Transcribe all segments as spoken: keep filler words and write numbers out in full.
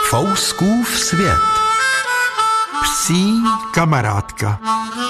Fouskův svět. Psí kamarádka.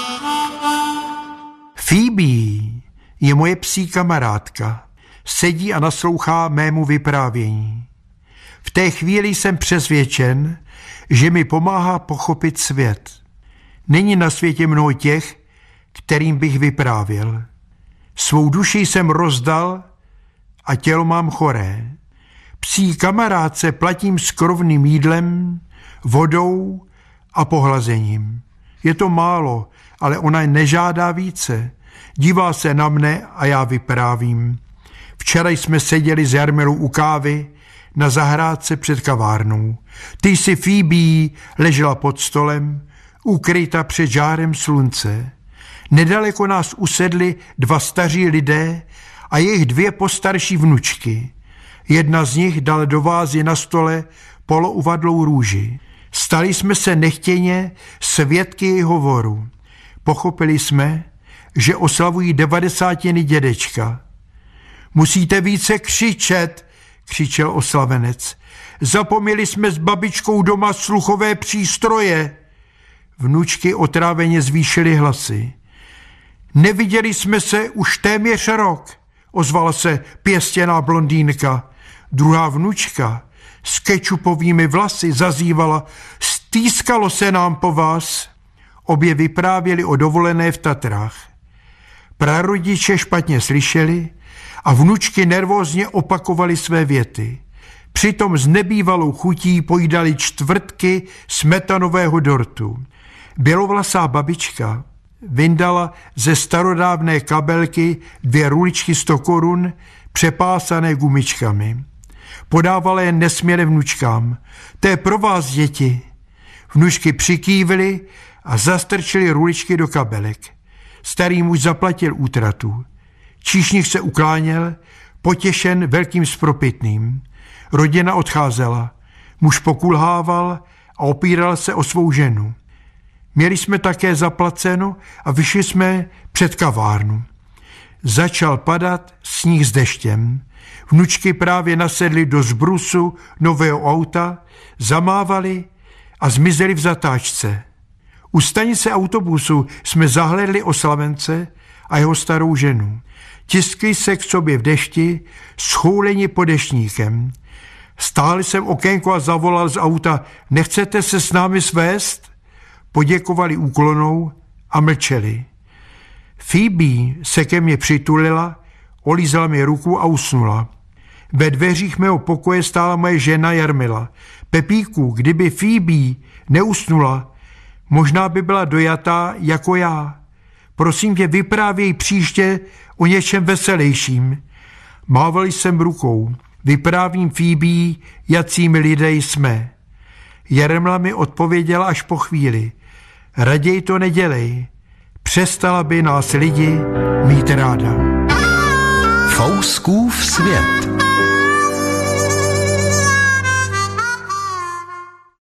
Phoebe je moje psí kamarádka. Sedí a naslouchá mému vyprávění. V té chvíli jsem přesvědčen, že mi pomáhá pochopit svět. Není na světě mnoho těch, kterým bych vyprávěl. Svou duši jsem rozdal a tělo mám choré. Psí kamarádce platím skrovným jídlem, vodou a pohlazením. Je to málo, ale ona nežádá více. Dívá se na mne a já vyprávím. Včera jsme seděli s Jarmilou u kávy na zahrádce před kavárnou. Ty si Phoebe ležela pod stolem, ukryta před žárem slunce. Nedaleko nás usedli dva staří lidé a jejich dvě postarší vnučky. Jedna z nich dala do vázy na stole polouvadlou růži. Stali jsme se nechtěně svědky jejich hovoru. Pochopili jsme, že oslavují devadesátiny dědečka. Musíte více křičet, křičel oslavenec. Zapomněli jsme s babičkou doma sluchové přístroje. Vnučky otráveně zvýšily hlasy. Neviděli jsme se už téměř rok, ozvala se pěstěná blondýnka. Druhá vnučka s kečupovými vlasy zazývala: stýskalo se nám po vás. Obě vyprávěli o dovolené v Tatrách. Prarodiče špatně slyšeli a vnučky nervózně opakovaly své věty. Přitom s nebývalou chutí pojídali čtvrtky smetanového dortu. Bělovlasá babička vyndala ze starodávné kabelky dvě ruličky sto korun přepásané gumičkami. Podávala je nesměle vnučkám. To je pro vás, děti. Vnučky přikývly a zastrčili ruličky do kabelek. Starý muž zaplatil útratu. Číšník se ukláněl, potěšen velkým spropitným. Rodina odcházela. Muž pokulhával a opíral se o svou ženu. Měli jsme také zaplaceno a vyšli jsme před kavárnu. Začal padat sníh s deštěm. Vnučky právě nasedly do zbrusu nového auta, zamávali a zmizeli v zatáčce. U stanice autobusu jsme zahlédli oslavence a jeho starou ženu. Tiskli se k sobě v dešti, schouleni pod deštníkem. Stáli jsem okénko a zavolal z auta: nechcete se s námi svést? Poděkovali úklonou a mlčeli. Phoebe se ke mně přitulila, olízala mi ruku a usnula. Ve dveřích mého pokoje stála moje žena Jarmila. Pepíku, kdyby Phoebe neusnula, možná by byla dojatá jako já. Prosím tě, vyprávěj příště o něčem veselějším. Mával jsem rukou. Vyprávím Phoebe, jacími lidé jsme. Jarmila mi odpověděla až po chvíli: raději to nedělej. Přestala by nás lidi mít ráda. Fouskův svět.